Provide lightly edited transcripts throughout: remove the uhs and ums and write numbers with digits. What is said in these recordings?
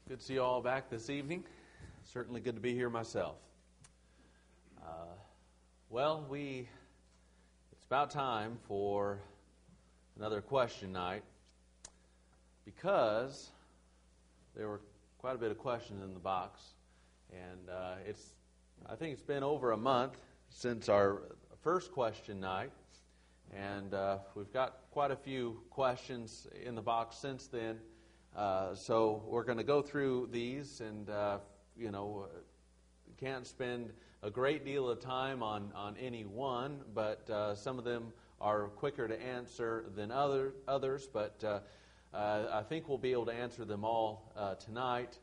Good to see you all back this evening. Certainly good to be here myself. It's about time for another question night because there were quite a bit of questions in the box, and I think it's been over a month since our first question night, and we've got quite a few questions in the box since then. So we're going to go through these, and can't spend a great deal of time on any one, but some of them are quicker to answer than others. But I think we'll be able to answer them all tonight,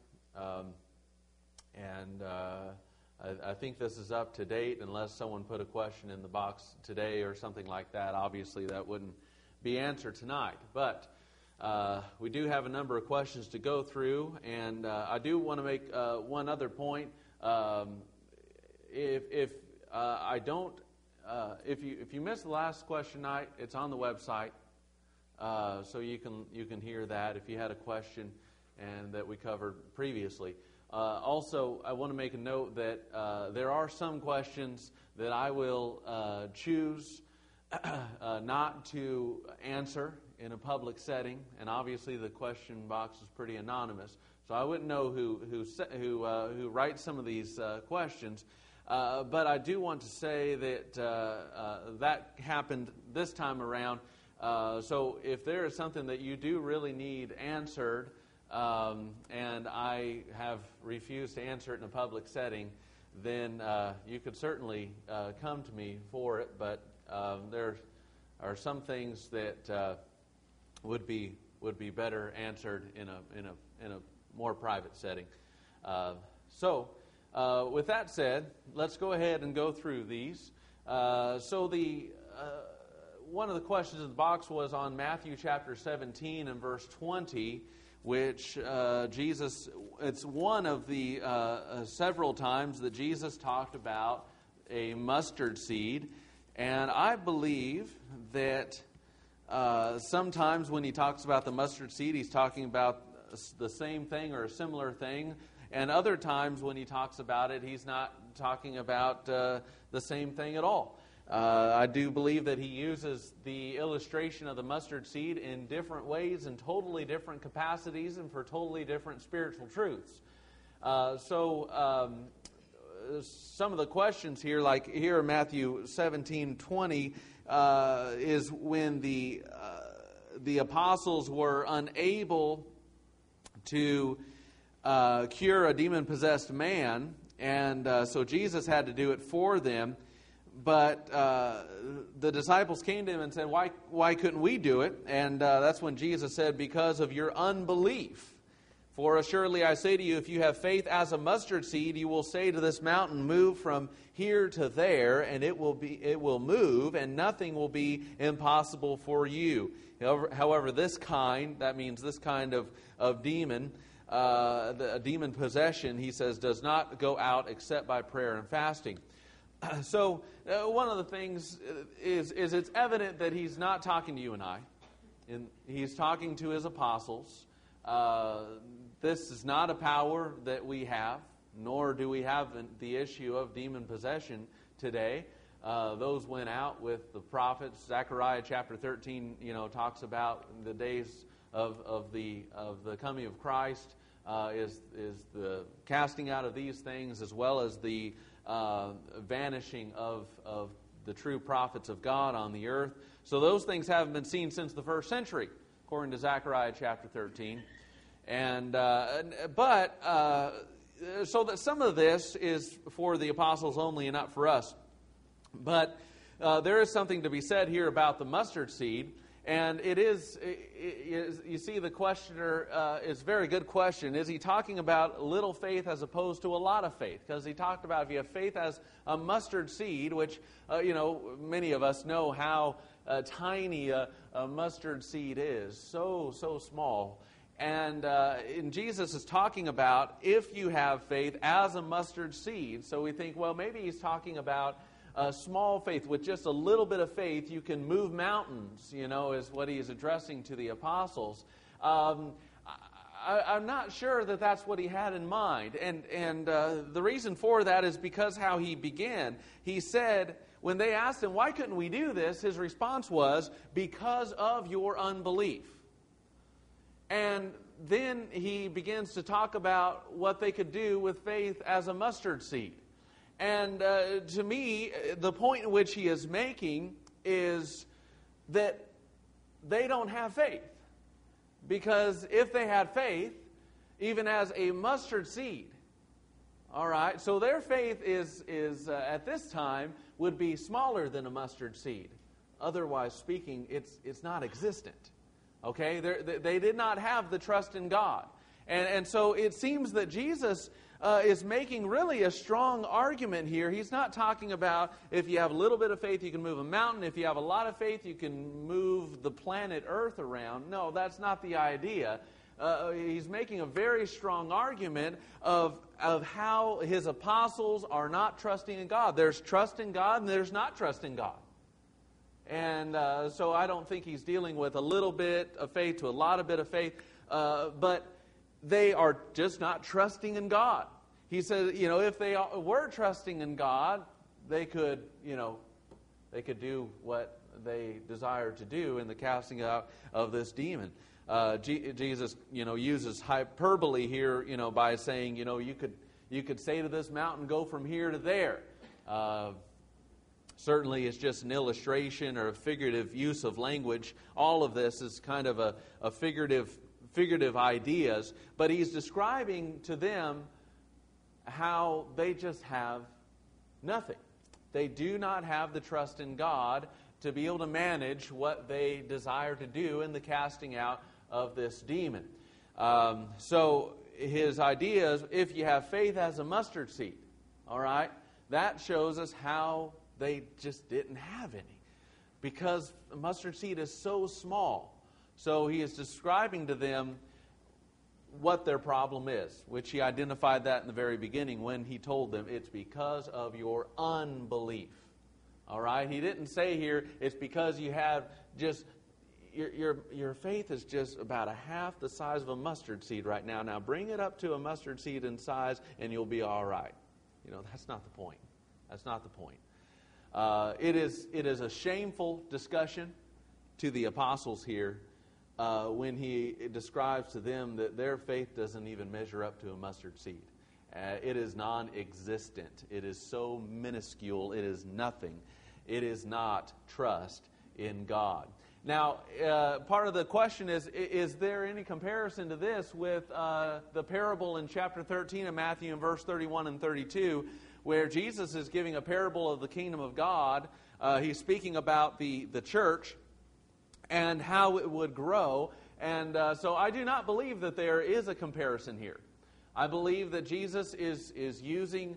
and I think this is up to date. Unless someone put a question in the box today or something like that, obviously that wouldn't be answered tonight. But we do have a number of questions to go through, and I do want to make one other point. If you missed the last question night, it's on the website, so you can hear that if you had a question and that we covered previously. Also, I want to make a note that there are some questions that I will choose not to answer in a public setting, and obviously the question box is pretty anonymous, so I wouldn't know who writes some of these questions. But I do want to say that that happened this time around. So if there is something that you do really need answered, and I have refused to answer it in a public setting, then you could certainly come to me for it. But there are some things that would be better answered in a more private setting. With that said, let's go ahead and go through these. So one of the questions in the box was on Matthew chapter 17 and verse 20, which it's one of the several times that Jesus talked about a mustard seed. And I believe that sometimes when he talks about the mustard seed, he's talking about the same thing or a similar thing. And other times when he talks about it, he's not talking about the same thing at all. I do believe that he uses the illustration of the mustard seed in different ways, in totally different capacities, and for totally different spiritual truths. Some of the questions here, like here in Matthew 17:20, is when the apostles were unable to cure a demon-possessed man, and so Jesus had to do it for them. But the disciples came to him and said, why couldn't we do it? And that's when Jesus said, because of your unbelief. For assuredly I say to you, if you have faith as a mustard seed, you will say to this mountain, move from here to there, and it will move, and nothing will be impossible for you. However, that means this kind of demon, a demon possession, he says, does not go out except by prayer and fasting. So one of the things is it's evident that he's not talking to you and I. He's talking to his apostles. This is not a power that we have, nor do we have the issue of demon possession today. Those went out with the prophets. Zechariah chapter 13, talks about the days of the coming of Christ, is the casting out of these things, as well as the vanishing of the true prophets of God on the earth. So those things haven't been seen since the first century, according to Zechariah chapter 13. So that some of this is for the apostles only and not for us. But there is something to be said here about the mustard seed. And you see, the questioner is a very good question. Is he talking about little faith as opposed to a lot of faith? Because he talked about if you have faith as a mustard seed, which, many of us know how tiny a mustard seed is. So small. And Jesus is talking about if you have faith as a mustard seed. So we think, well, maybe he's talking about small faith. With just a little bit of faith, you can move mountains, is what he is addressing to the apostles. I'm not sure that that's what he had in mind. And the reason for that is because how he began. He said, when they asked him, why couldn't we do this? His response was, because of your unbelief. And then he begins to talk about what they could do with faith as a mustard seed. And to me, the point in which he is making is that they don't have faith. Because if they had faith, even as a mustard seed, all right, so their faith is at this time would be smaller than a mustard seed. Otherwise speaking, it's not existent. Okay, they did not have the trust in God. And so it seems that Jesus is making really a strong argument here. He's not talking about if you have a little bit of faith, you can move a mountain. If you have a lot of faith, you can move the planet Earth around. No, that's not the idea. He's making a very strong argument of how his apostles are not trusting in God. There's trust in God and there's not trust in God. And so I don't think he's dealing with a little bit of faith to a lot of bit of faith. But they are just not trusting in God. He says, if they were trusting in God, they could do what they desire to do in the casting out of this demon. Jesus, uses hyperbole here, by saying, you could say to this mountain, go from here to there. Certainly, it's just an illustration or a figurative use of language. All of this is kind of a figurative ideas, but he's describing to them how they just have nothing. They do not have the trust in God to be able to manage what they desire to do in the casting out of this demon. So his idea is, if you have faith as a mustard seed, all right, that shows us how they just didn't have any, because a mustard seed is so small. So he is describing to them what their problem is, which he identified that in the very beginning when he told them it's because of your unbelief. All right? He didn't say here it's because you have just your faith is just about a half the size of a mustard seed right now. Now bring it up to a mustard seed in size and you'll be all right. That's not the point. That's not the point. It is a shameful discussion to the apostles here when he describes to them that their faith doesn't even measure up to a mustard seed. It is non-existent. It is so minuscule. It is nothing. It is not trust in God. Now, part of the question is there any comparison to this with the parable in chapter 13 of Matthew in verse 31 and 32, where Jesus is giving a parable of the kingdom of God? He's speaking about the church and how it would grow. And so I do not believe that there is a comparison here. I believe that Jesus is using,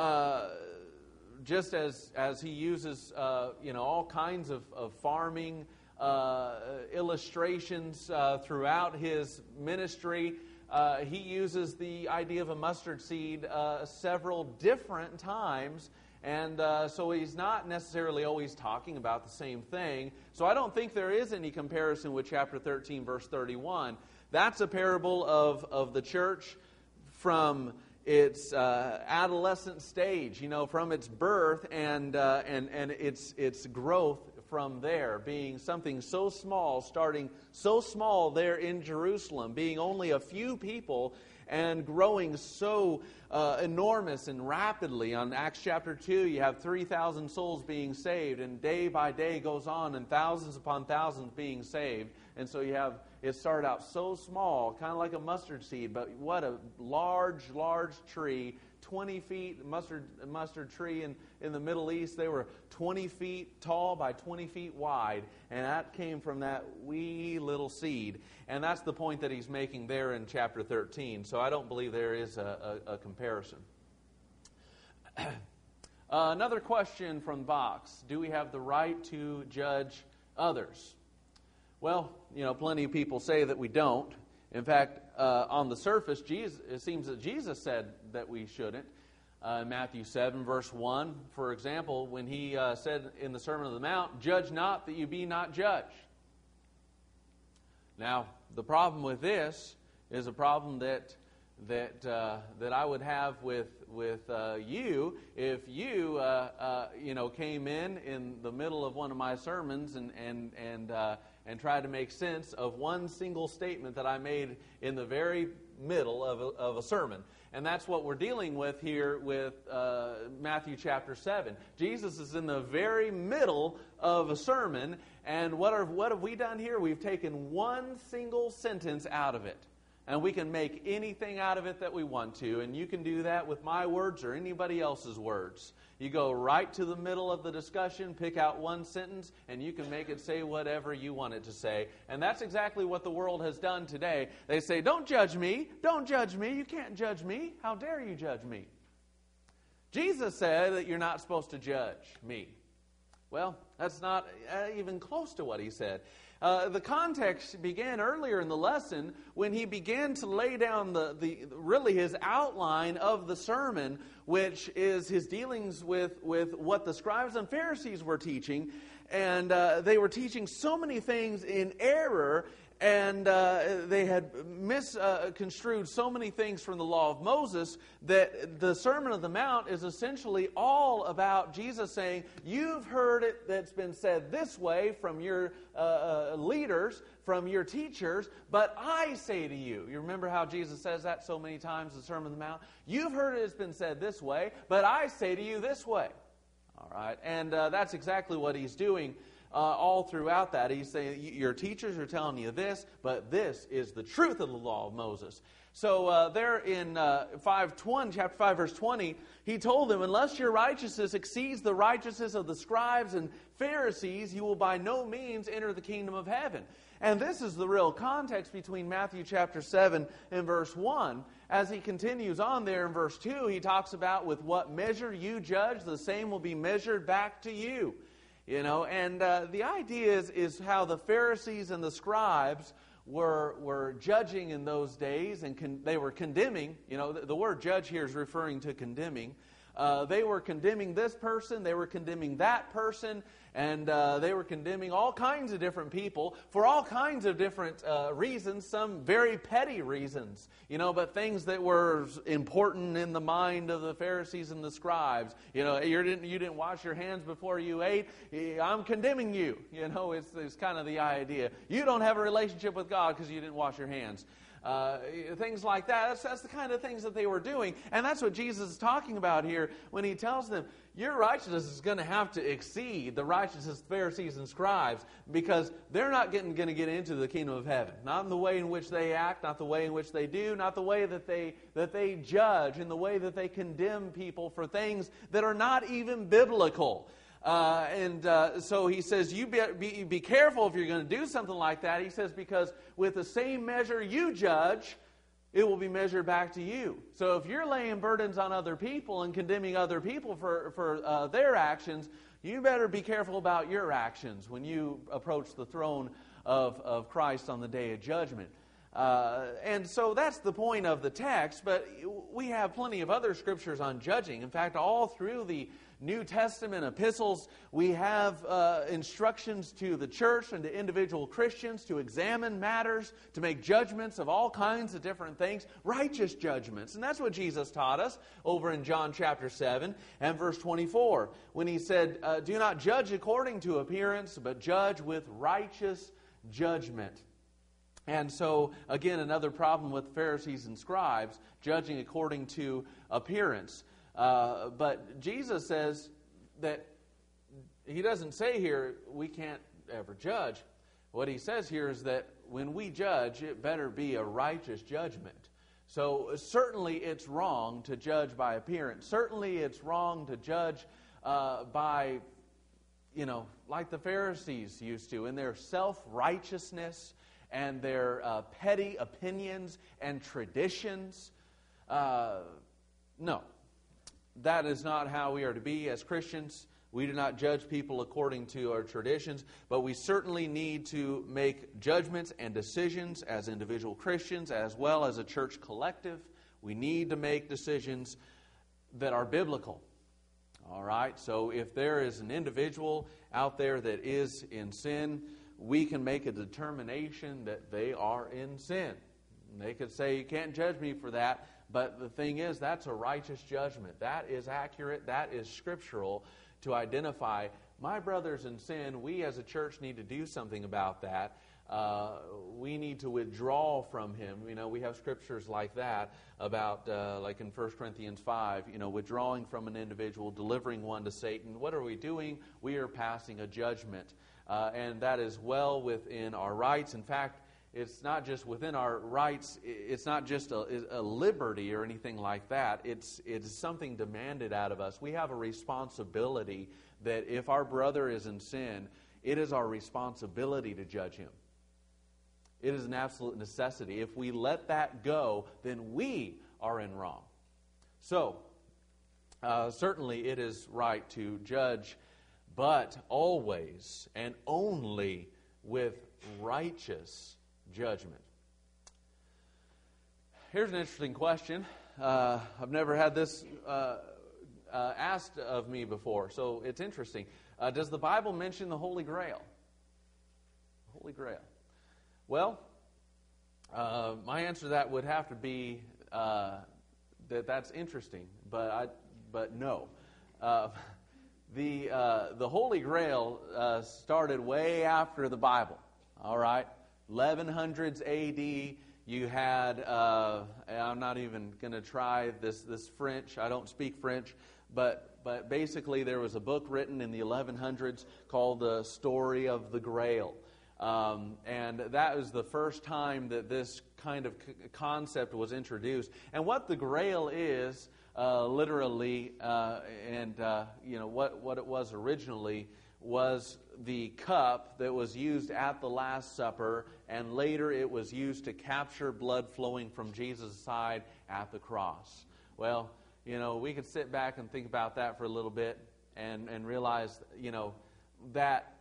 just as he uses all kinds of farming illustrations throughout his ministry. He uses the idea of a mustard seed several different times. And so he's not necessarily always talking about the same thing. So I don't think there is any comparison with chapter 13, verse 31. That's a parable of the church from its adolescent stage, from its birth and its growth from there, being something so small, starting so small there in Jerusalem, being only a few people, and growing so enormous and rapidly. On Acts chapter 2, you have 3,000 souls being saved, and day by day goes on, and thousands upon thousands being saved. And so it started out so small, kind of like a mustard seed, but what a large tree, 20 feet, mustard tree in the Middle East. They were 20 feet tall by 20 feet wide, and that came from that wee little seed. And that's the point that he's making there in chapter 13. So I don't believe there is a comparison. Another question from Vox. Do we have the right to judge others? Well, plenty of people say that we don't. In fact, on the surface, it seems that Jesus said that we shouldn't. Matthew 7, verse 1, for example, when he said in the Sermon on the Mount, "Judge not that you be not judged." Now, the problem with this is a problem that I would have with you if you came in the middle of one of my sermons and tried to make sense of one single statement that I made in the very middle of a sermon. And that's what we're dealing with here with Matthew chapter 7. Jesus is in the very middle of a sermon, and what have we done here? We've taken one single sentence out of it. And we can make anything out of it that we want to. And you can do that with my words or anybody else's words. You go right to the middle of the discussion, pick out one sentence, and you can make it say whatever you want it to say. And that's exactly what the world has done today. They say, don't judge me. Don't judge me. You can't judge me. How dare you judge me? Jesus said that you're not supposed to judge me. Well, that's not even close to what he said. The context began earlier in the lesson when he began to lay down really his outline of the sermon, which is his dealings with what the scribes and Pharisees were teaching. And they were teaching so many things in error, and they had misconstrued so many things from the law of Moses that the Sermon on the Mount is essentially all about Jesus saying, you've heard it that's been said this way from your leaders, from your teachers, but I say to you. You remember how Jesus says that so many times in the Sermon on the Mount? You've heard it has been said this way, but I say to you this way. All right, and that's exactly what he's doing all throughout that. He's saying, your teachers are telling you this, but this is the truth of the law of Moses. So there in chapter 5, verse 20, he told them, unless your righteousness exceeds the righteousness of the scribes and Pharisees, you will by no means enter the kingdom of heaven. And this is the real context between Matthew chapter 7 and verse 1. As he continues on there in verse 2, he talks about with what measure you judge, the same will be measured back to you. And the idea is how the Pharisees and the scribes were judging in those days, and they were condemning. The word judge here is referring to condemning. They were condemning this person, they were condemning that person, and they were condemning all kinds of different people for all kinds of different reasons, some very petty reasons, but things that were important in the mind of the Pharisees and the scribes. You didn't wash your hands before you ate, I'm condemning you. It's kind of the idea. You don't have a relationship with God because you didn't wash your hands. Things like that. That's the kind of things that they were doing. And that's what Jesus is talking about here when he tells them, your righteousness is going to have to exceed the righteousness of Pharisees and scribes, because they're not going to get into the kingdom of heaven. Not in the way in which they act, not the way in which they do, not the way that they judge, in the way that they condemn people for things that are not even biblical. So he says, you be careful if you're going to do something like that. He says, because with the same measure you judge, it will be measured back to you. So if you're laying burdens on other people and condemning other people for their actions, you better be careful about your actions when you approach the throne of Christ on the day of judgment. And so that's the point of the text, but we have plenty of other scriptures on judging. In fact, all through the New Testament epistles, we have instructions to the church and to individual Christians to examine matters, to make judgments of all kinds of different things, righteous judgments. And that's what Jesus taught us over in John chapter 7 and verse 24, when he said, do not judge according to appearance, but judge with righteous judgment. And so, again, another problem with Pharisees and scribes, judging according to appearance. But Jesus says that he doesn't say here we can't ever judge. What he says here is that when we judge, it better be a righteous judgment. So certainly it's wrong to judge by appearance. Certainly it's wrong to judge by, like the Pharisees used to, in their self-righteousness and their petty opinions and traditions. No. That is not how we are to be as Christians. We do not judge people according to our traditions, but we certainly need to make judgments and decisions as individual Christians as well as a church collective. We need to make decisions that are biblical. All right? So if there is an individual out there that is in sin, we can make a determination that they are in sin. They could say, you can't judge me for that. But the thing is, that's a righteous judgment. That is accurate. That is scriptural to identify my brother's in sin. We as a church need to do something about that. We need to withdraw from him. We have scriptures like that about, like in 1 Corinthians 5, withdrawing from an individual, delivering one to Satan. What are we doing? We are passing a judgment. And that is well within our rights. In fact, it's not just within our rights. It's not just a liberty or anything like that. It's something demanded out of us. We have a responsibility that if our brother is in sin, it is our responsibility to judge him. It is an absolute necessity. If we let that go, then we are in wrong. So, certainly it is right to judge, but always and only with righteous judgment. Here's an interesting question. I've never had this asked of me before, so it's interesting. Does the Bible mention the Holy Grail? Holy Grail. Well, my answer to that would have to be that's interesting, but no. The Holy Grail started way after the Bible. All right, 1100s A.D. You had I'm not even going to try this French. I don't speak French, but basically there was a book written in the 1100s called The Story of the Grail. And that was the first time that this kind of concept was introduced. And what the Grail is, literally, what it was originally was the cup that was used at the Last Supper, and later it was used to capture blood flowing from Jesus' side at the cross. Well, we could sit back and think about that for a little bit and realize, that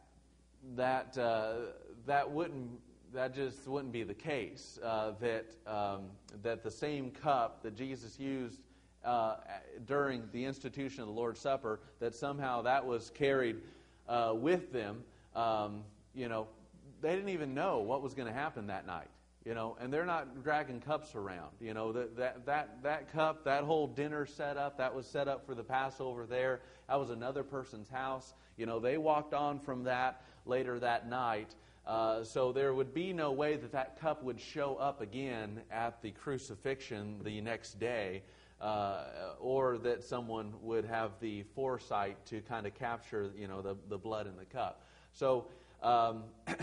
just wouldn't be the case. That the same cup that Jesus used during the institution of the Lord's Supper, that somehow that was carried with them. They didn't even know what was going to happen that night. And they're not dragging cups around. That cup, that whole dinner setup, that was set up for the Passover there. That was another person's house. They walked on from that later that night. So there would be no way that cup would show up again at the crucifixion the next day, or that someone would have the foresight to kind of capture, the blood in the cup. So I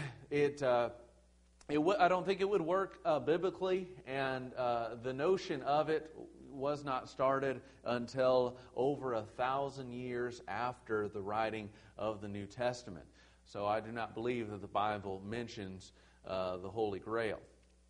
don't think it would work biblically, and the notion of it was not started until over 1,000 years after the writing of the New Testament. So I do not believe that the Bible mentions the Holy Grail.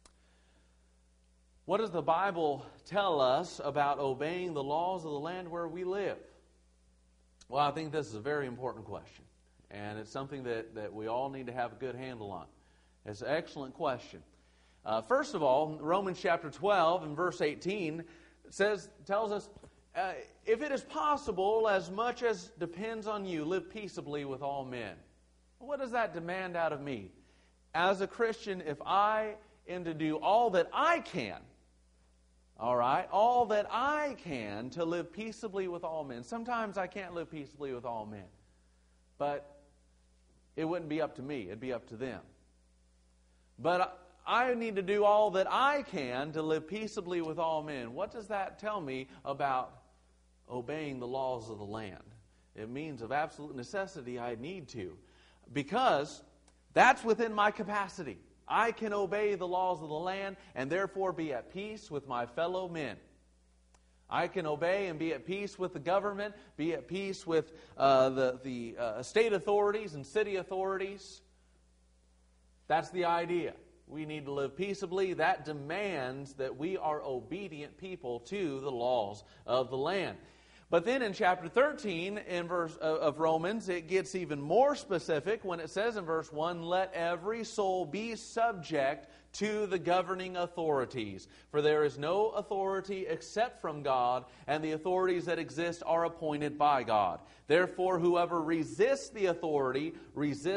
What does the Bible tell us about obeying the laws of the land where we live? Well, I think this is a very important question, and it's something that we all need to have a good handle on. It's an excellent question. First of all, Romans chapter 12 and verse 18 tells us, if it is possible, as much as depends on you, live peaceably with all men. What does that demand out of me? As a Christian, if I am to do all that I can, all right, all that I can to live peaceably with all men. Sometimes I can't live peaceably with all men, but it wouldn't be up to me. It'd be up to them. But I need to do all that I can to live peaceably with all men. What does that tell me about obeying the laws of the land? It means of absolute necessity I need to, because that's within my capacity. I can obey the laws of the land and therefore be at peace with my fellow men. I can obey and be at peace with the government, be at peace with the state authorities and city authorities. That's the idea. We need to live peaceably. That demands that we are obedient people to the laws of the land. But then in chapter 13 of Romans, it gets even more specific when it says in verse 1, let every soul be subject to the governing authorities. For there is no authority except from God, and the authorities that exist are appointed by God. Therefore, whoever resists the authority resists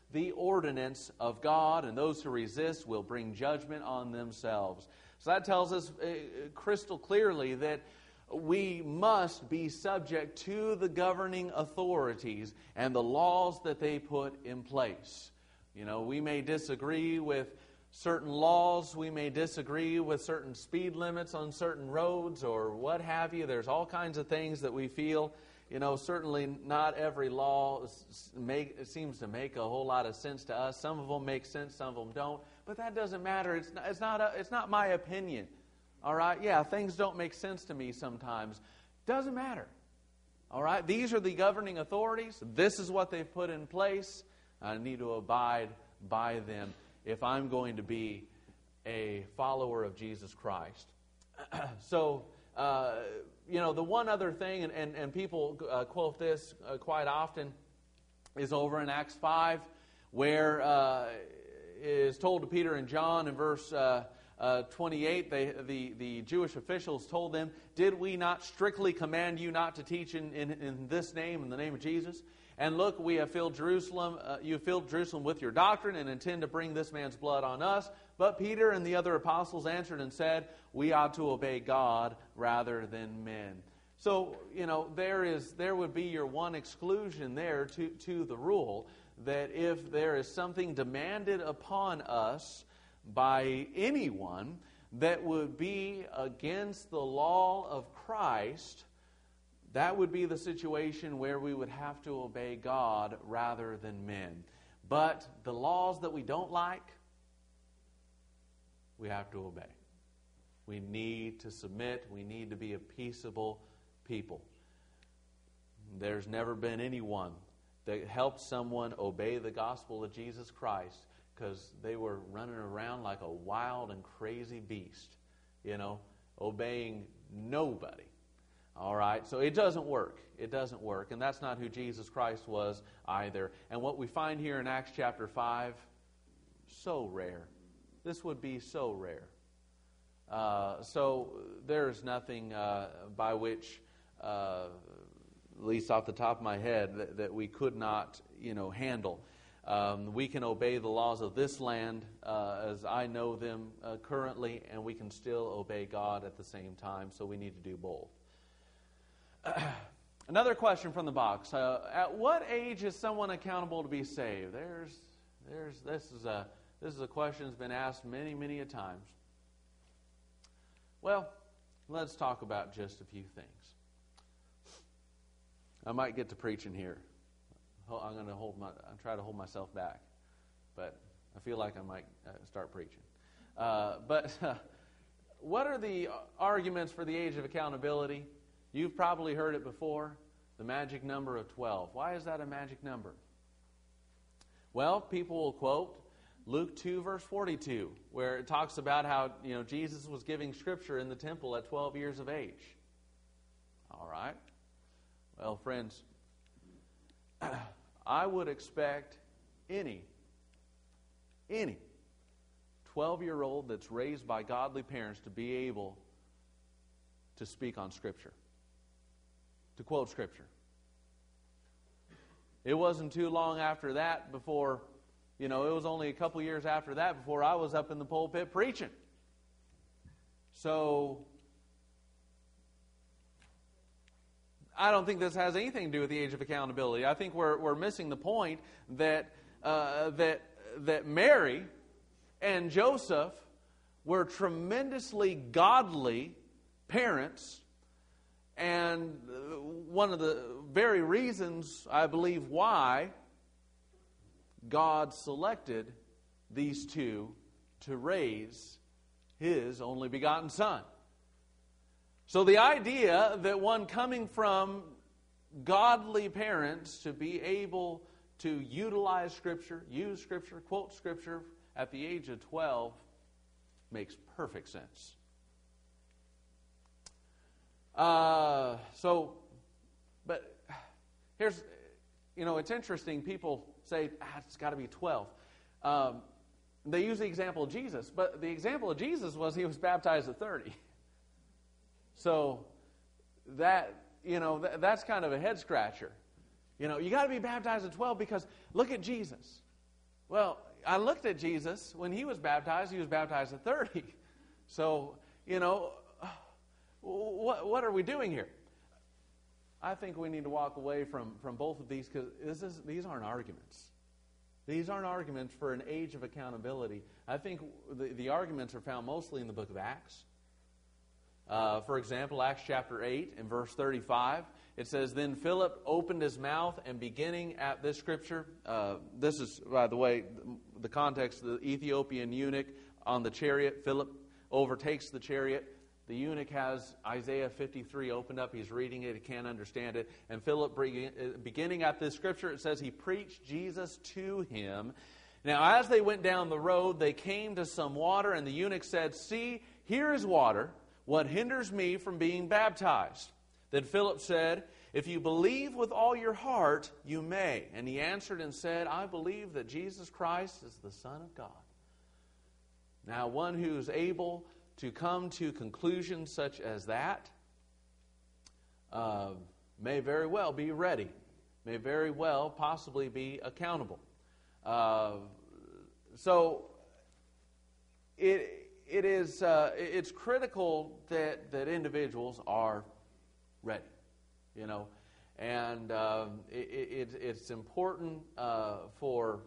the ordinance of God, and those who resist will bring judgment on themselves. So that tells us crystal clearly that we must be subject to the governing authorities and the laws that they put in place. You know, we may disagree with certain laws, we may disagree with certain speed limits on certain roads or what have you. There's all kinds of things that we feel, you know, certainly not every law seems to make a whole lot of sense to us. Some of them make sense, some of them don't. But that doesn't matter. It's not my opinion. All right? Yeah, things don't make sense to me sometimes. Doesn't matter. All right? These are the governing authorities. This is what they've put in place. I need to abide by them if I'm going to be a follower of Jesus Christ. So, you know, the one other thing, and people quote this quite often, is over in Acts 5, where it is told to Peter and John in verse 28, the Jewish officials told them, "Did we not strictly command you not to teach in this name, in the name of Jesus? And look, we have filled Jerusalem. You have filled Jerusalem with your doctrine and intend to bring this man's blood on us." But Peter and the other apostles answered and said, "We ought to obey God rather than men." So, you know, there would be your one exclusion there to the rule, that if there is something demanded upon us by anyone that would be against the law of Christ, that would be the situation where we would have to obey God rather than men. But the laws that we don't like, we have to obey. We need to submit. We need to be a peaceable people. There's never been anyone that helped someone obey the gospel of Jesus Christ because they were running around like a wild and crazy beast, you know, obeying nobody. All right, so it doesn't work. It doesn't work, and that's not who Jesus Christ was either. And what we find here in Acts chapter 5, so rare. This would be so rare. So there's nothing by which, at least off the top of my head, that we could not, you know, handle. We can obey the laws of this land as I know them currently, and we can still obey God at the same time, so we need to do both. Another question from the box. At what age is someone accountable to be saved? This is a question that's been asked many, many a times. Well, let's talk about just a few things. I might get to preaching here. I'm going to try to hold myself back, but I feel like I might start preaching. But what are the arguments for the age of accountability? You've probably heard it before, the magic number of 12. Why is that a magic number? Well, people will quote Luke 2, verse 42, where it talks about how, you know, Jesus was giving Scripture in the temple at 12 years of age. All right. Well, friends, I would expect any 12-year-old that's raised by godly parents to be able to speak on Scripture, to quote Scripture. It wasn't too long after that before, you know, it was only a couple years after that before I was up in the pulpit preaching. So, I don't think this has anything to do with the age of accountability. I think we're missing the point that Mary and Joseph were tremendously godly parents, and one of the very reasons, I believe, why God selected these two to raise His only begotten Son. So the idea that one coming from godly parents to be able to utilize Scripture, use Scripture, quote Scripture at the age of 12 makes perfect sense. But here's, you know, it's interesting. People say, it's got to be 12. They use the example of Jesus, but the example of Jesus was He was baptized at 30. So that, you know, that's kind of a head scratcher. You know, you got to be baptized at 12 because look at Jesus. Well, I looked at Jesus. When he was baptized at 30. So, what are we doing here? I think we need to walk away from both of these, because these aren't arguments. These aren't arguments for an age of accountability. I think the arguments are found mostly in the book of Acts. For example, Acts chapter 8 and verse 35, it says, "Then Philip opened his mouth," and beginning at this scripture, this is, by the way, the context, the Ethiopian eunuch on the chariot. Philip overtakes the chariot. The eunuch has Isaiah 53 opened up. He's reading it. He can't understand it. And Philip, beginning at this scripture, it says he preached Jesus to him. Now, as they went down the road, they came to some water, and the eunuch said, "See, here is water. What hinders me from being baptized?" Then Philip said, "If you believe with all your heart, you may." And he answered and said, "I believe that Jesus Christ is the Son of God." Now, one who's able to come to conclusions such as that may very well be ready, may very well possibly be accountable. So it's critical that individuals are ready, and it's important for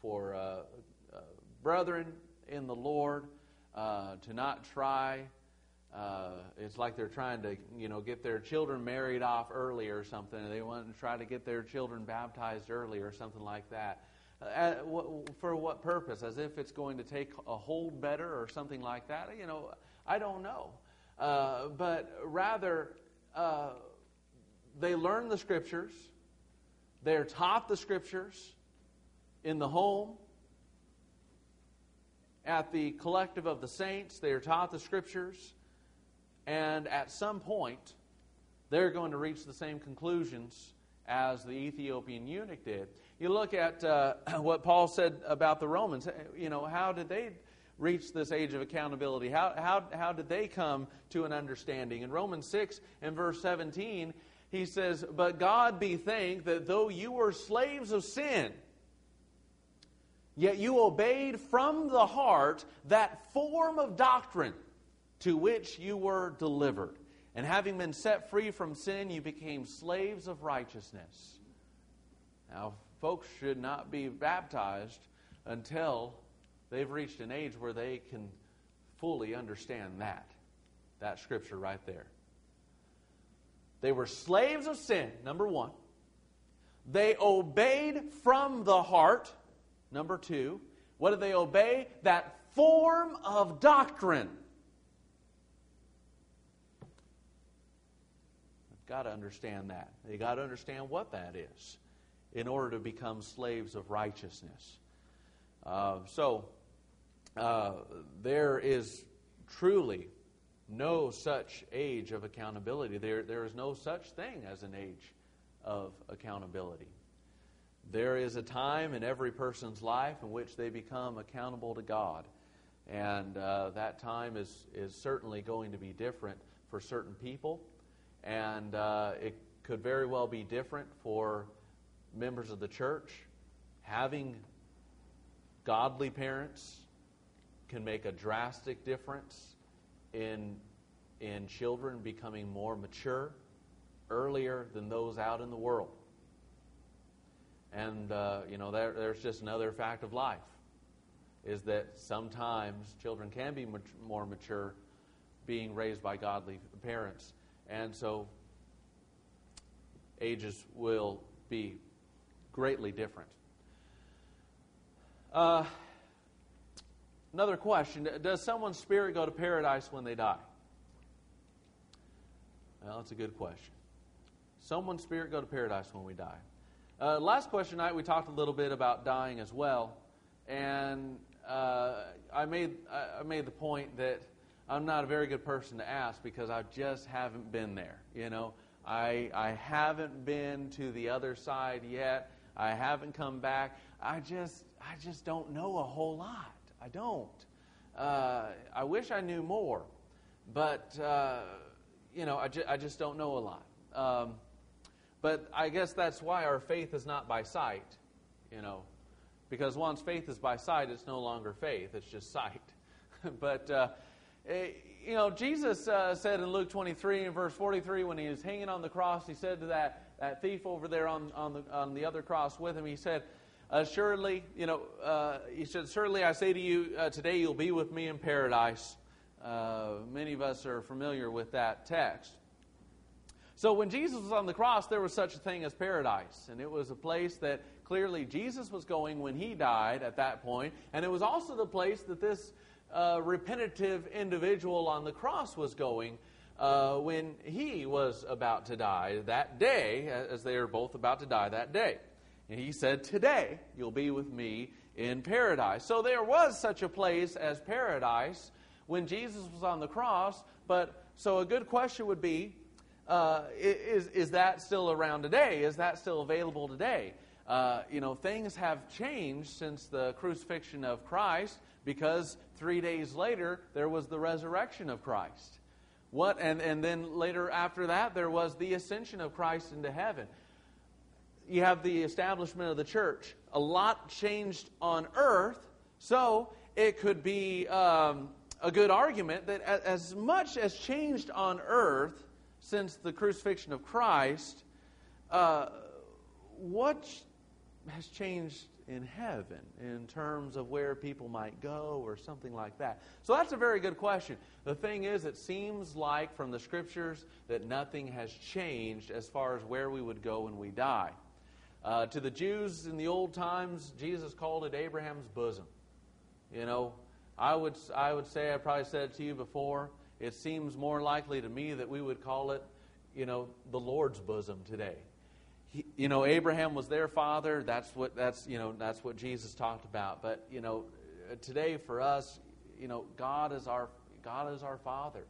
brethren in the Lord to not try. It's like they're trying to, get their children married off early or something. They want to try to get their children baptized early or something like that. For what purpose? As if it's going to take a hold better or something like that? I don't know. But rather, they learn the Scriptures. They're taught the Scriptures in the home. At the collective of the saints, they are taught the Scriptures. And at some point, they're going to reach the same conclusions as the Ethiopian eunuch did. You look at what Paul said about the Romans. How did they reach this age of accountability? How did they come to an understanding? In Romans 6 and verse 17, he says, "But God be thanked that though you were slaves of sin, yet you obeyed from the heart that form of doctrine to which you were delivered. And having been set free from sin, you became slaves of righteousness." Now, folks should not be baptized until they've reached an age where they can fully understand that scripture right there. They were slaves of sin, number one. They obeyed from the heart, number two. What did they obey? That form of doctrine. They've got to understand that. They've got to understand what that is in order to become slaves of righteousness. There is truly no such age of accountability. There is no such thing as an age of accountability. There is a time in every person's life in which they become accountable to God. And that time is certainly going to be different for certain people. And it could very well be different for members of the church. Having godly parents can make a drastic difference in children becoming more mature earlier than those out in the world. And, there's just another fact of life, is that sometimes children can be more mature being raised by godly parents. And so ages will be greatly different. Another question, does someone's spirit go to paradise when they die? Well, that's a good question. Someone's spirit go to paradise when we die. Last question night we talked a little bit about dying as well, and I made the point that I'm not a very good person to ask because I just haven't been there. I haven't been to the other side yet. I haven't come back. I just don't know a whole lot. I don't. I wish I knew more, but I just don't know a lot. But I guess that's why our faith is not by sight. Because once faith is by sight, it's no longer faith, it's just sight. But, Jesus said in Luke 23 and verse 43, when he was hanging on the cross, he said to that thief over there on the other cross with him, he said, surely I say to you, today you'll be with me in paradise. Many of us are familiar with that text. So when Jesus was on the cross, there was such a thing as paradise. And it was a place that clearly Jesus was going when he died at that point. And it was also the place that this repentative individual on the cross was going when he was about to die that day, as they were both about to die that day. And he said, today you'll be with me in paradise. So there was such a place as paradise when Jesus was on the cross. But so a good question would be, is that still around today? Is that still available today? Things have changed since the crucifixion of Christ, because 3 days later there was the resurrection of Christ. And then later after that there was the ascension of Christ into heaven. You have the establishment of the church. A lot changed on earth, so it could be a good argument that as much as changed on earth since the crucifixion of Christ, what has changed in heaven in terms of where people might go or something like that? So that's a very good question. The thing is, it seems like from the Scriptures that nothing has changed as far as where we would go when we die. To the Jews in the old times, Jesus called it Abraham's bosom. I would say, I probably said it to you before, it seems more likely to me that we would call it, the Lord's bosom today. Abraham was their father. That's what Jesus talked about. But today for us, God is our Father.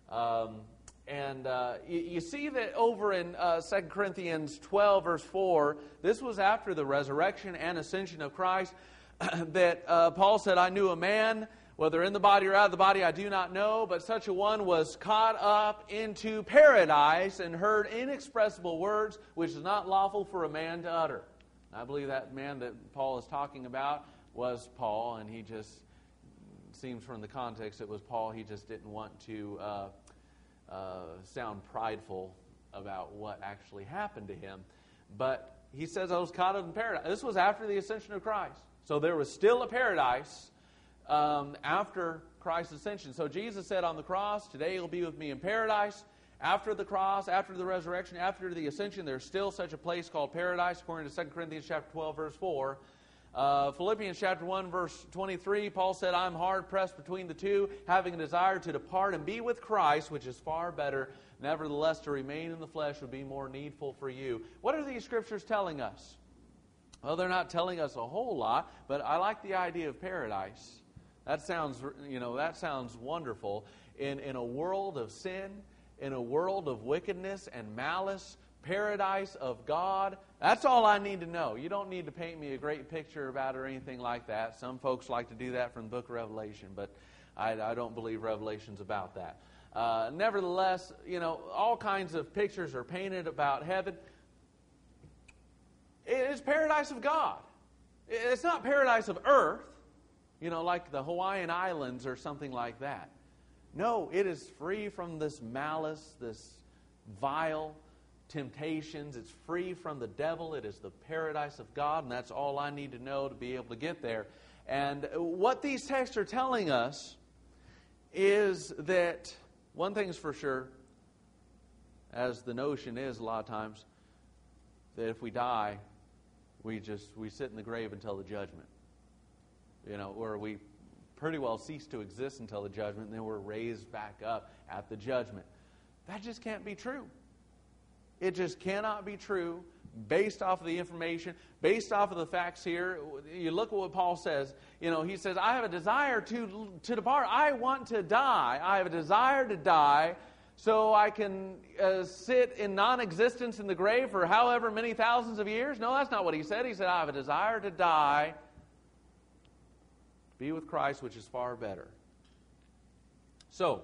You see that over in 2 Corinthians 12 verse 4. This was after the resurrection and ascension of Christ. That Paul said, I knew a man, whether in the body or out of the body, I do not know, but such a one was caught up into paradise and heard inexpressible words, which is not lawful for a man to utter. I believe that man that Paul is talking about was Paul, and he just, seems from the context it was Paul, he just didn't want to sound prideful about what actually happened to him. But he says, I was caught up in paradise. This was after the ascension of Christ. So there was still a paradise after Christ's ascension. So Jesus said on the cross, today you'll be with me in paradise. After the cross, after the resurrection, after the ascension, there's still such a place called paradise, according to 2 Corinthians chapter 12, verse 4. Philippians chapter 1, verse 23, Paul said, I'm hard pressed between the two, having a desire to depart and be with Christ, which is far better. Nevertheless, to remain in the flesh would be more needful for you. What are these scriptures telling us? Well, they're not telling us a whole lot, but I like the idea of paradise. That sounds wonderful. In a world of sin, in a world of wickedness and malice, paradise of God, that's all I need to know. You don't need to paint me a great picture about it or anything like that. Some folks like to do that from the book of Revelation, but I don't believe Revelation's about that. Nevertheless, all kinds of pictures are painted about heaven. It is paradise of God. It's not paradise of earth, like the Hawaiian Islands or something like that. No, it is free from this malice, this vile temptations. It's free from the devil. It is the paradise of God, and that's all I need to know to be able to get there. And what these texts are telling us is that one thing's for sure, as the notion is a lot of times, that if we die, we sit in the grave until the judgment. Where we pretty well cease to exist until the judgment, and then we're raised back up at the judgment. That just can't be true. It just cannot be true based off of the information, based off of the facts here. You look at what Paul says. He says, I have a desire to depart. I want to die. I have a desire to die so I can sit in non-existence in the grave for however many thousands of years. No, that's not what he said. He said, I have a desire to die, be with Christ, which is far better. So,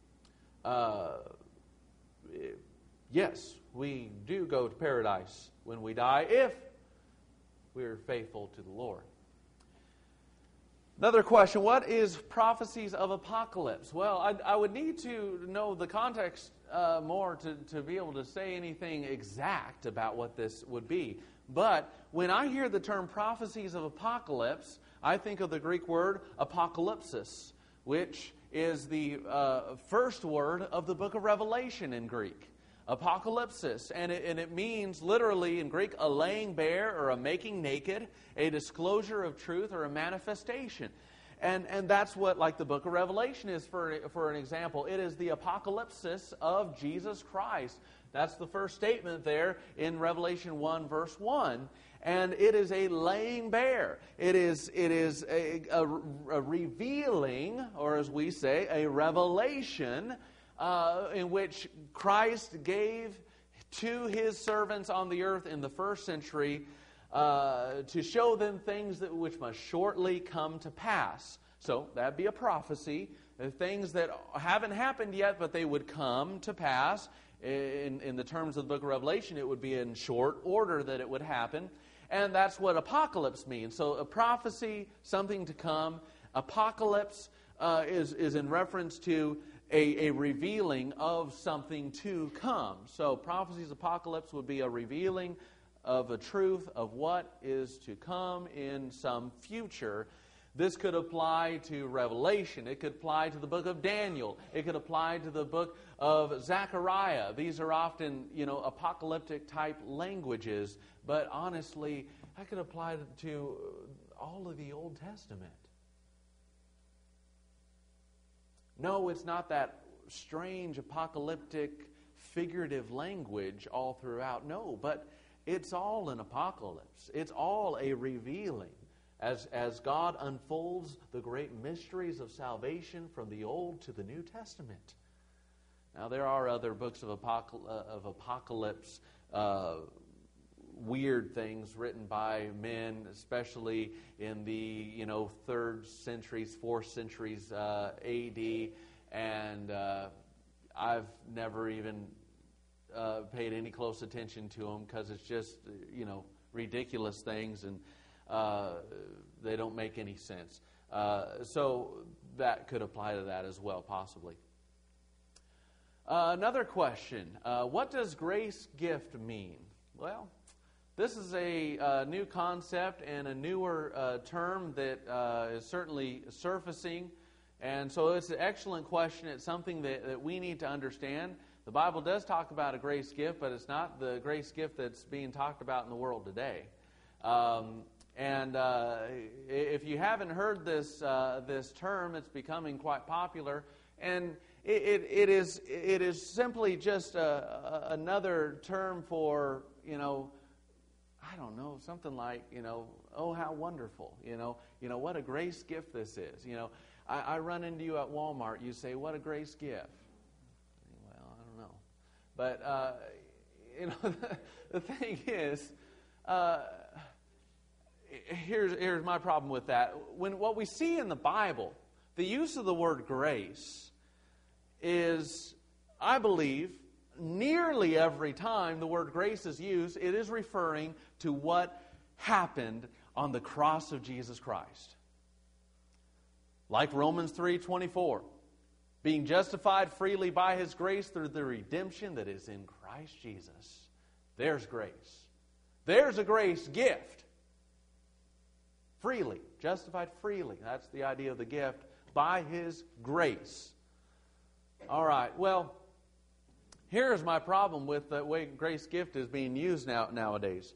yes, we do go to paradise when we die if we're faithful to the Lord. Another question, what is prophecies of apocalypse? Well, I would need to know the context more to be able to say anything exact about what this would be. But when I hear the term prophecies of apocalypse, I think of the Greek word apocalypsis, which is the first word of the book of Revelation in Greek. Apocalypsis, and it means literally in Greek a laying bare or a making naked, a disclosure of truth or a manifestation. And that's what like the book of Revelation is for an example. It is the apocalypsis of Jesus Christ. That's the first statement there in Revelation 1 verse 1. And it is a laying bare. It is a revealing, or as we say, a revelation in which Christ gave to His servants on the earth in the first century to show them things which must shortly come to pass. So that'd be a prophecy, things that haven't happened yet, but they would come to pass. In the terms of the book of Revelation, it would be in short order that it would happen. And that's what apocalypse means. So a prophecy, something to come. Apocalypse is in reference to a revealing of something to come. So prophecies, apocalypse would be a revealing of a truth of what is to come in some future. This could apply to Revelation. It could apply to the book of Daniel. It could apply to the book of Zechariah. These are often, apocalyptic type languages. But honestly, that could apply to all of the Old Testament. No, it's not that strange apocalyptic figurative language all throughout. No, but it's all an apocalypse. It's all a revealing. As God unfolds the great mysteries of salvation from the Old to the New Testament. Now, there are other books of apocalypse, weird things written by men, especially in the 3rd centuries, 4th centuries A.D., and I've never even paid any close attention to them because it's just ridiculous things, and they don't make any sense. So that could apply to that as well, possibly. Another question, what does grace gift mean? Well, this is a new concept and a newer term that is certainly surfacing. And so it's an excellent question. It's something that we need to understand. The Bible does talk about a grace gift, but it's not the grace gift that's being talked about in the world today. And if you haven't heard this term, it's becoming quite popular. And it is simply just another term for, I don't know, something like, oh, how wonderful, what a grace gift this is. I run into you at Walmart, you say, what a grace gift. Well, I don't know. But, the thing is, here's my problem with that. What we see in the Bible, the use of the word grace is, I believe, nearly every time the word grace is used, it is referring to what happened on the cross of Jesus Christ. Like Romans 3:24, being justified freely by His grace through the redemption that is in Christ Jesus. There's grace. There's a grace gift. Freely, justified freely. That's the idea of the gift, by His grace. All right, well, here's my problem with the way grace gift is being used nowadays.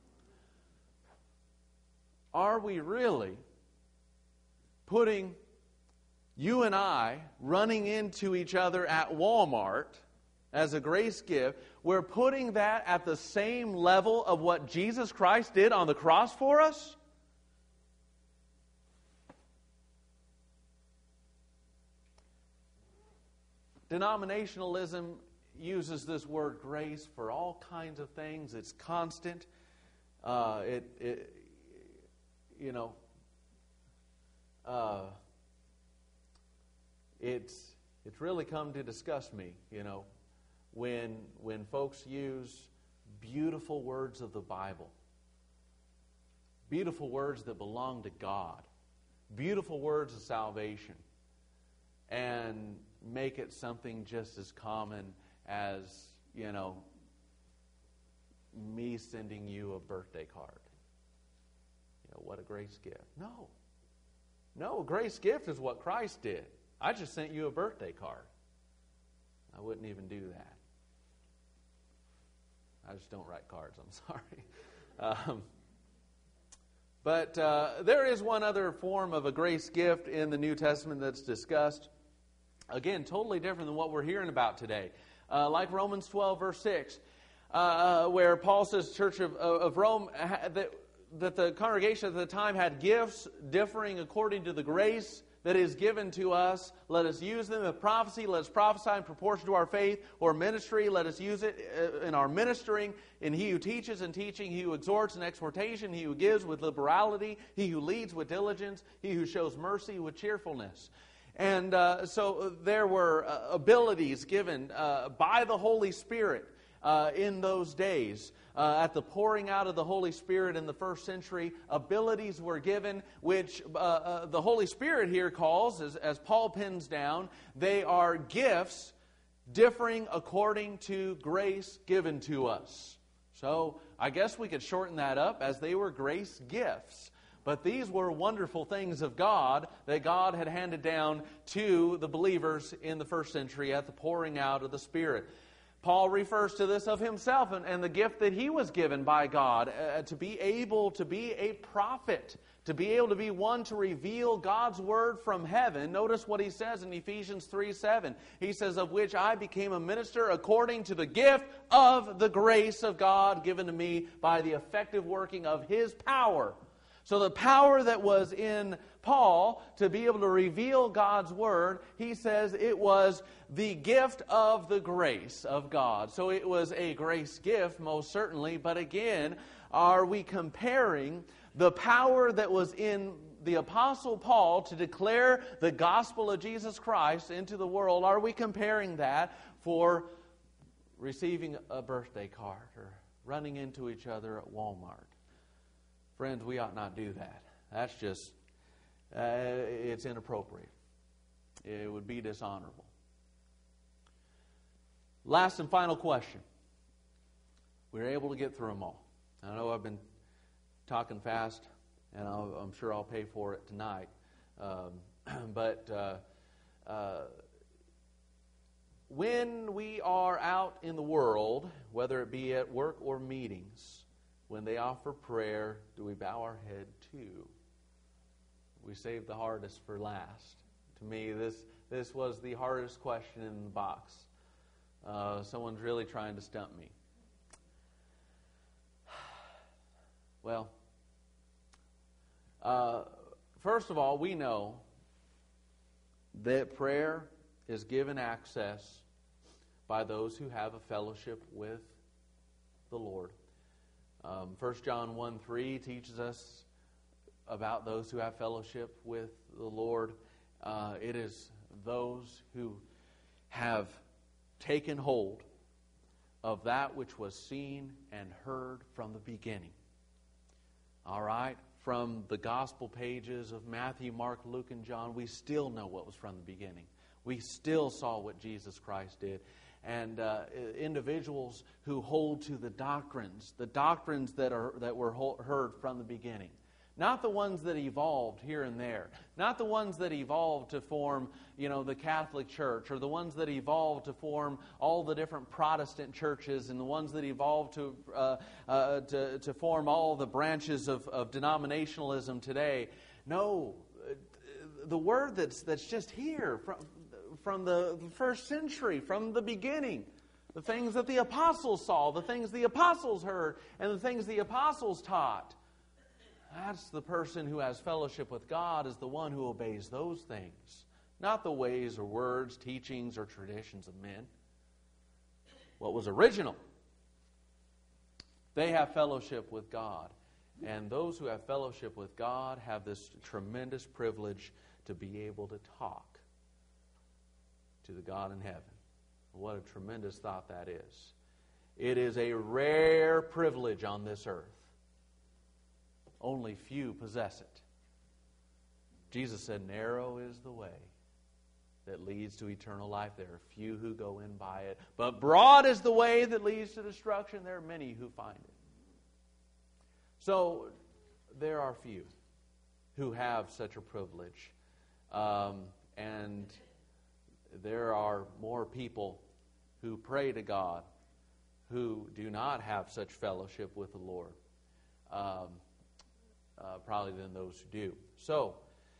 Are we really putting you and I running into each other at Walmart as a grace gift? We're putting that at the same level of what Jesus Christ did on the cross for us? Denominationalism uses this word grace for all kinds of things. It's constant. It's really come to disgust me, when folks use beautiful words of the Bible, beautiful words that belong to God, beautiful words of salvation and make it something just as common as, me sending you a birthday card. What a grace gift. No, a grace gift is what Christ did. I just sent you a birthday card. I wouldn't even do that. I just don't write cards, I'm sorry. But there is one other form of a grace gift in the New Testament that's discussed. Again, totally different than what we're hearing about today. Like Romans 12, verse 6, where Paul says, Church of Rome, that the congregation at the time had gifts differing according to the grace that is given to us. Let us use them. If prophecy, let us prophesy in proportion to our faith. Or ministry, let us use it in our ministering. In he who teaches in teaching, he who exhorts in exhortation, he who gives with liberality, he who leads with diligence, he who shows mercy with cheerfulness. And so there were abilities given by the Holy Spirit in those days. At the pouring out of the Holy Spirit in the first century, abilities were given, which the Holy Spirit here calls, as Paul pins down, they are gifts differing according to grace given to us. So I guess we could shorten that up as they were grace gifts. But these were wonderful things of God that God had handed down to the believers in the first century at the pouring out of the Spirit. Paul refers to this of himself and the gift that he was given by God to be able to be a prophet, to be able to be one to reveal God's word from heaven. Notice what he says in Ephesians 3:7. He says, of which I became a minister according to the gift of the grace of God given to me by the effective working of His power. So the power that was in Paul to be able to reveal God's Word, he says it was the gift of the grace of God. So it was a grace gift, most certainly. But again, are we comparing the power that was in the Apostle Paul to declare the gospel of Jesus Christ into the world? Are we comparing that for receiving a birthday card or running into each other at Walmart? Friends, we ought not do that. That's just, it's inappropriate. It would be dishonorable. Last and final question. We were able to get through them all. I know I've been talking fast, and I'm sure I'll pay for it tonight. But when we are out in the world, whether it be at work or meetings, when they offer prayer, do we bow our head too? We save the hardest for last. To me, this was the hardest question in the box. Someone's really trying to stump me. Well, first of all, we know that prayer is given access by those who have a fellowship with the Lord. 1 John 1:3 teaches us about those who have fellowship with the Lord. It is those who have taken hold of that which was seen and heard from the beginning. All right? From the gospel pages of Matthew, Mark, Luke, and John, we still know what was from the beginning. We still saw what Jesus Christ did. And individuals who hold to the doctrines that were heard from the beginning. Not the ones that evolved here and there. Not the ones that evolved to form, the Catholic Church, or the ones that evolved to form all the different Protestant churches, and the ones that evolved to form all the branches of denominationalism today. No, the word that's just here from the first century, from the beginning. The things that the apostles saw, the things the apostles heard, and the things the apostles taught. That's the person who has fellowship with God, is the one who obeys those things. Not the ways or words, teachings, or traditions of men. What was original. They have fellowship with God. And those who have fellowship with God have this tremendous privilege to be able to talk to the God in heaven. What a tremendous thought that is. It is a rare privilege on this earth. Only few possess it. Jesus said, narrow is the way that leads to eternal life. There are few who go in by it. But broad is the way that leads to destruction. There are many who find it. So there are few who have such a privilege. And there are more people who pray to God who do not have such fellowship with the Lord, probably than those who do. So,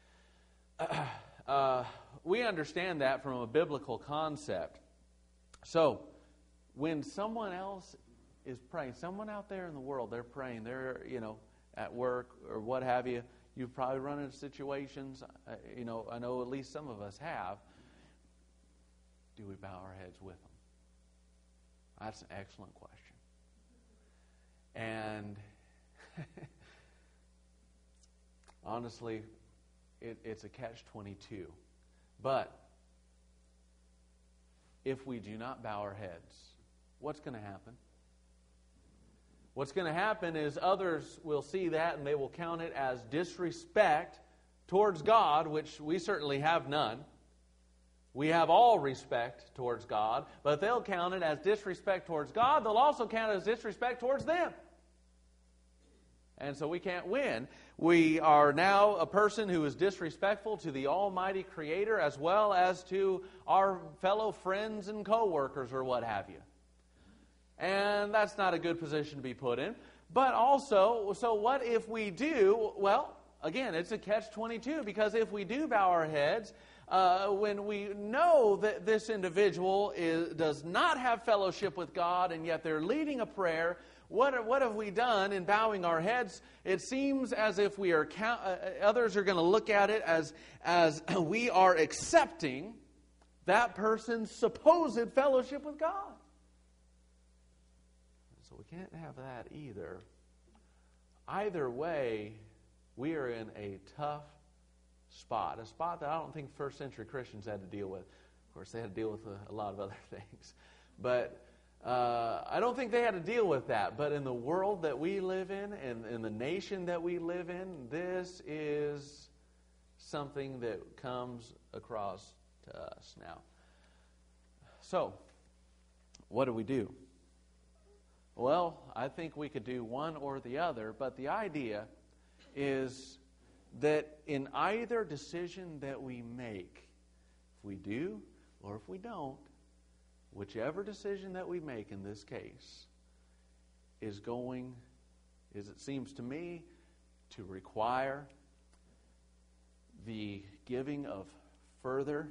we understand that from a biblical concept. So, when someone else is praying, someone out there in the world, they're praying, they're, at work or what have you, you've probably run into situations, I know at least some of us have. Do we bow our heads with them? That's an excellent question. And honestly, it's a catch-22. But if we do not bow our heads, what's going to happen? What's going to happen is others will see that and they will count it as disrespect towards God, which we certainly have none. We have all respect towards God, but they'll count it as disrespect towards God. They'll also count it as disrespect towards them. And so we can't win. We are now a person who is disrespectful to the Almighty Creator as well as to our fellow friends and co-workers or what have you. And that's not a good position to be put in. But also, so what if we do? Well, again, it's a catch-22, because if we do bow our heads, when we know that this individual does not have fellowship with God and yet they're leading a prayer, what have we done in bowing our heads? It seems as if we are others are going to look at it as we are accepting that person's supposed fellowship with God. So we can't have that either. Either way, we are in a tough spot, a spot that I don't think first century Christians had to deal with. Of course, they had to deal with a lot of other things. But I don't think they had to deal with that. But in the world that we live in, and in the nation that we live in, this is something that comes across to us now. So, what do we do? Well, I think we could do one or the other, but the idea is that in either decision that we make, if we do or if we don't, whichever decision that we make in this case is going, as it seems to me, to require the giving of further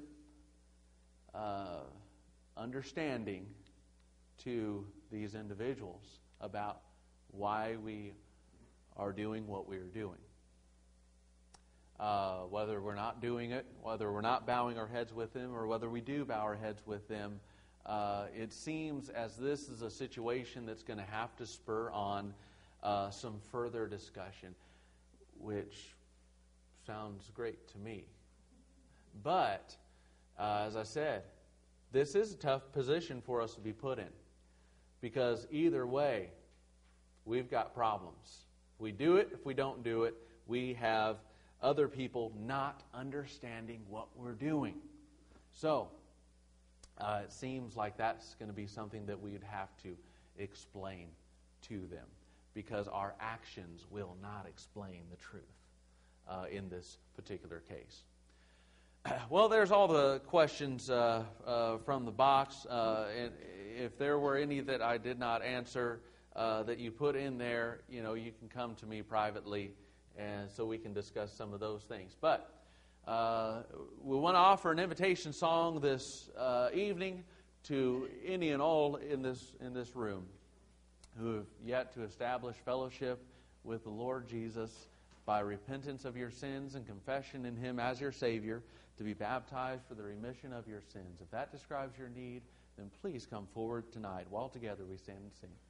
understanding to these individuals about why we are doing what we are doing. Whether we're not doing it, whether we're not bowing our heads with them, or whether we do bow our heads with them, it seems as this is a situation that's going to have to spur on some further discussion, which sounds great to me. But, as I said, this is a tough position for us to be put in, because either way, we've got problems. If we do it, if we don't do it, we have other people not understanding what we're doing. So, it seems like that's going to be something that we'd have to explain to them, because our actions will not explain the truth in this particular case. Well, there's all the questions from the box. And if there were any that I did not answer that you put in there, you can come to me privately, and so we can discuss some of those things. But we want to offer an invitation song this evening to any and all in this room who have yet to establish fellowship with the Lord Jesus by repentance of your sins and confession in Him as your Savior, to be baptized for the remission of your sins. If that describes your need, then please come forward tonight. While together we stand and sing.